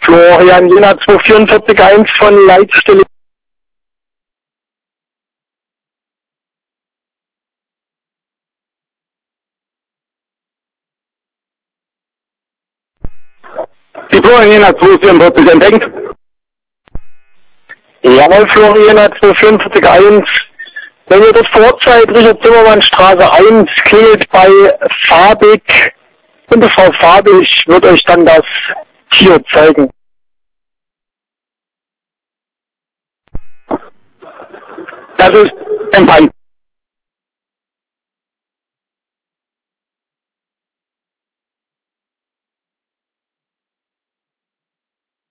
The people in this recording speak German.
Florian Jena 2441 von Leitstelle. Die Florian Jena 244 entdeckt. Jawohl, Florian Jena 2441. Wenn ihr das Vorzeit Richard Zimmermann Straße 1 klingelt bei Fabik und die Frau Fabik wird euch dann das Tier zeigen. Das ist Empfang.